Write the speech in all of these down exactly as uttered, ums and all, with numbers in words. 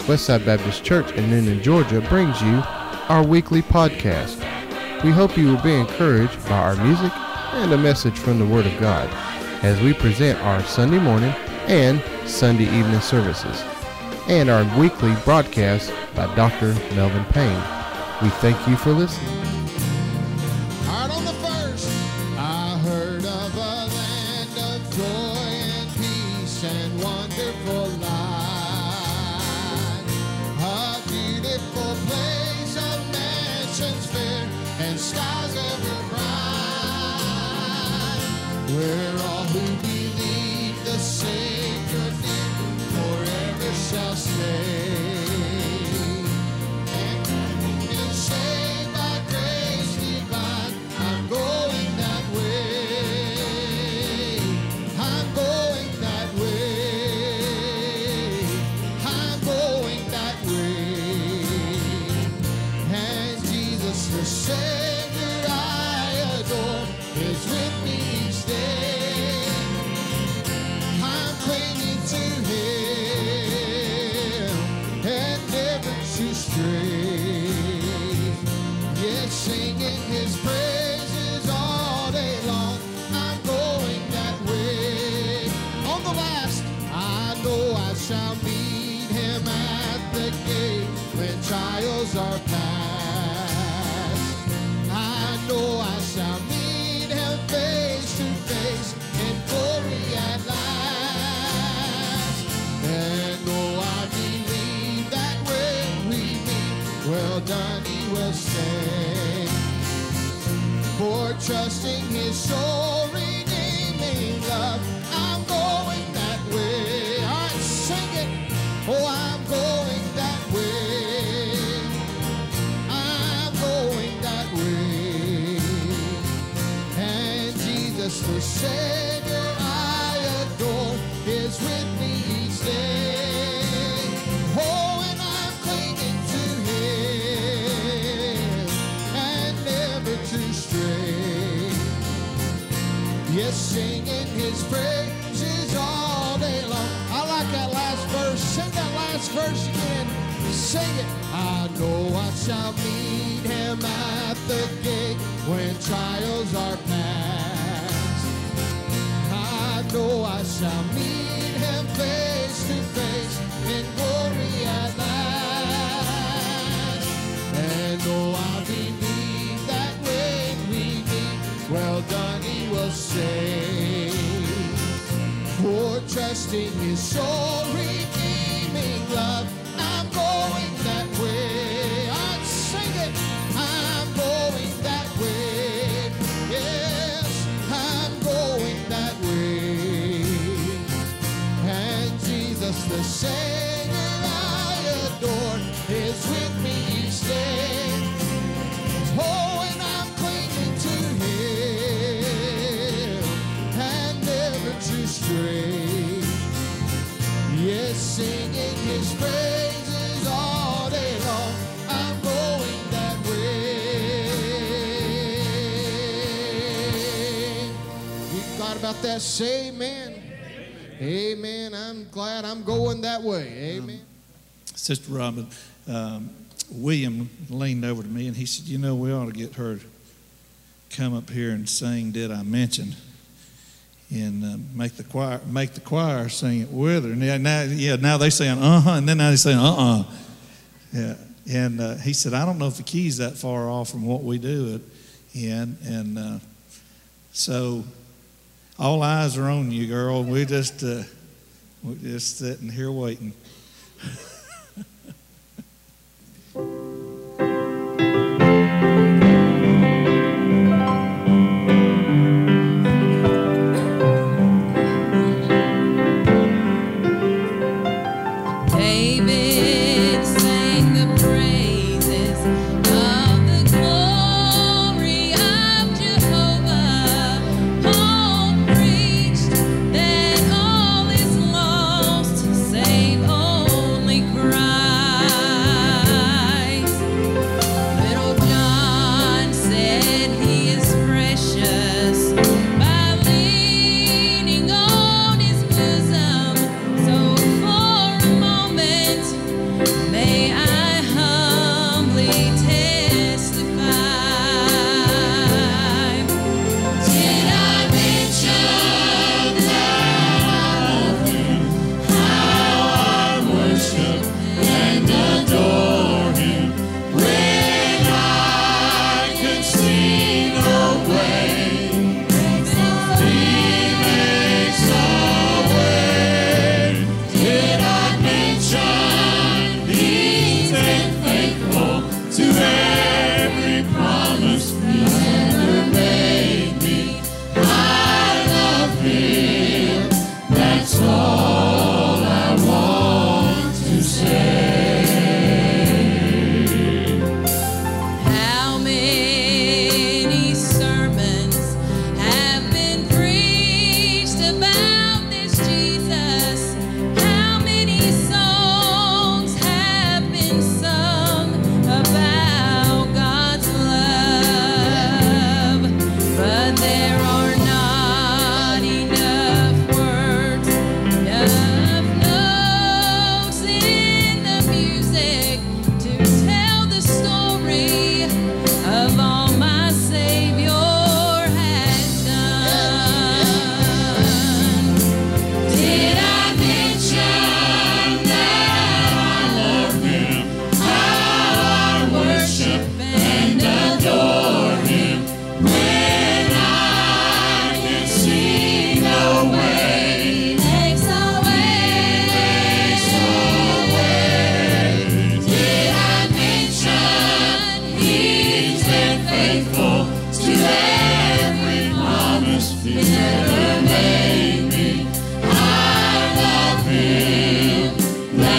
Westside Baptist Church in Noonan, Georgia brings you our weekly podcast. We hope you will be encouraged by our music and a message from the Word of God as we present our Sunday morning and Sunday evening services and our weekly broadcast by Doctor Melvin Payne. We thank you for listening. Heart on the first, I heard of a land of joy and peace and wonderful life. A beautiful place of mansions fair and skies ever bright, where all who believe the Savior name forever shall stay. Trials are past. I know I shall meet him face to face in glory at last. And oh, I believe that when we meet, well done he will say. For trusting his soul redeeming love, I'm going that way. All right, sing it. Oh, I'm going that way. The Savior I adore is with me each day. Oh, and I'm clinging to him and never to stray. Yes, singing his praises all day long. I like that last verse. Sing that last verse again. Sing it. I know I shall meet him at the gate when trials are past. I know I shall meet him face to face in glory at last. And oh, I believe that when we meet, well done he will say. For trusting his soul redeeming love, I'm going that way. I'd sing it. I'm going that way. Yes, I'm going that way. The Savior I adore is with me each day. Oh, and I'm clinging to him and never to stray. Yes, singing his praises all day long, I'm going that way. You thought about that? Say amen. Amen. I'm glad I'm going that way. Amen. Um, Sister Robin, um, William leaned over to me and he said, you know, we ought to get her to come up here and sing Did I Mention? And uh, make the choir make the choir sing it with her. And yeah, now, yeah, now they saying uh-huh, and then now they saying uh-uh. Yeah. And uh, he said, I don't know if the key's that far off from what we do it in. And uh, so all eyes are on you, girl. We just, uh, we're just sitting here waiting. Moment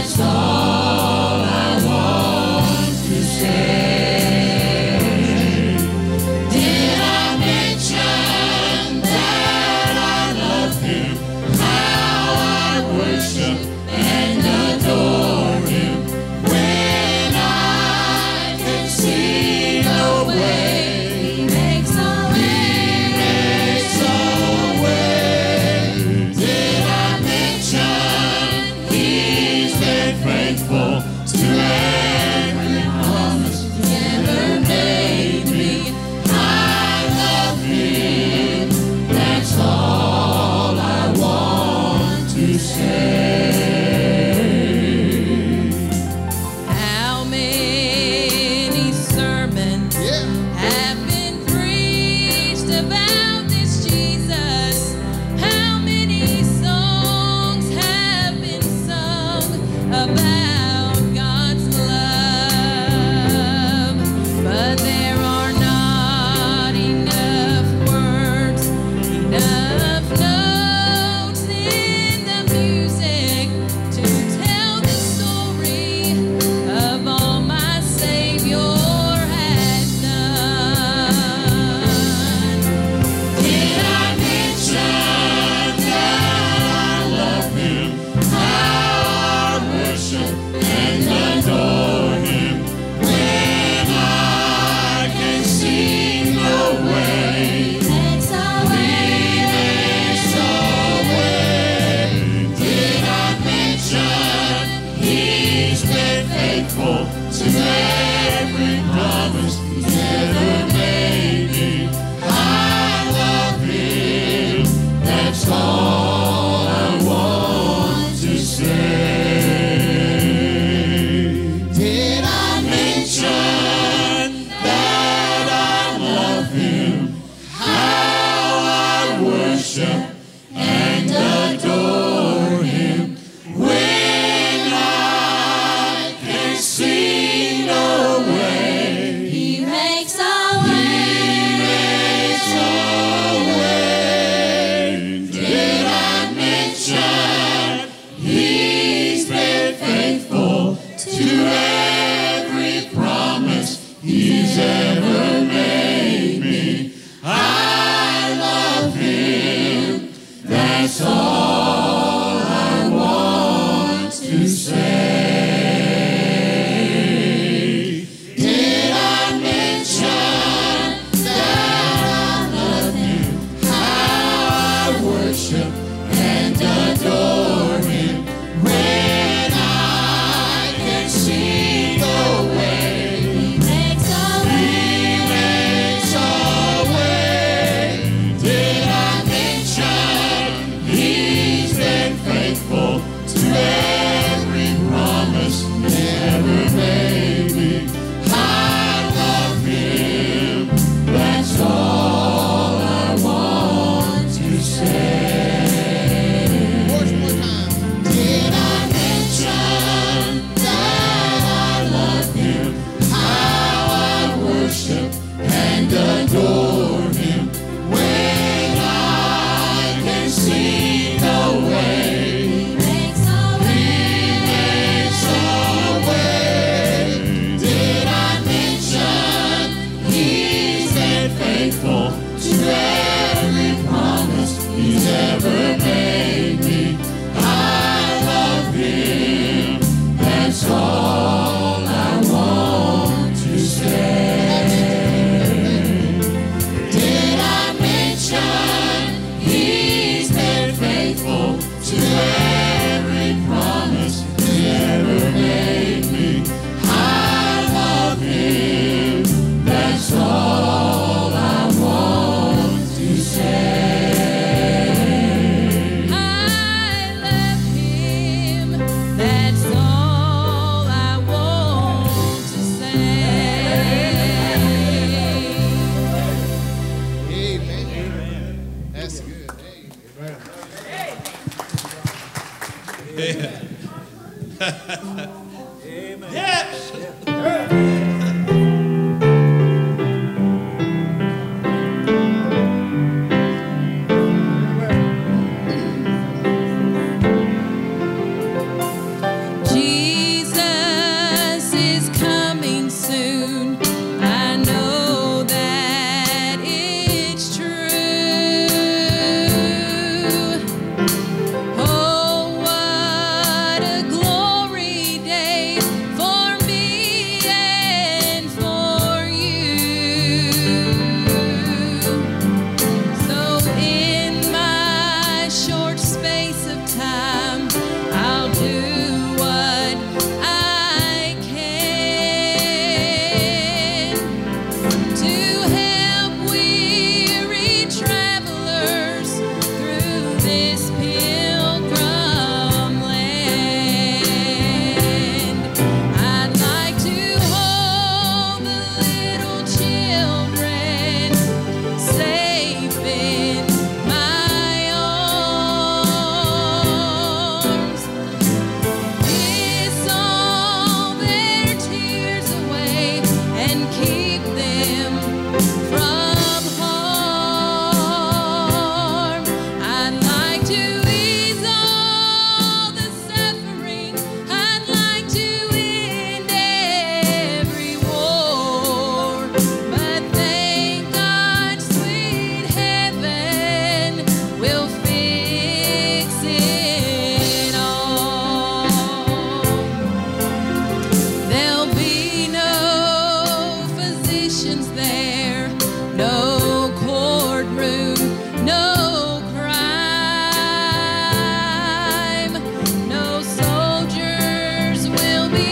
Jesus.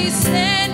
stand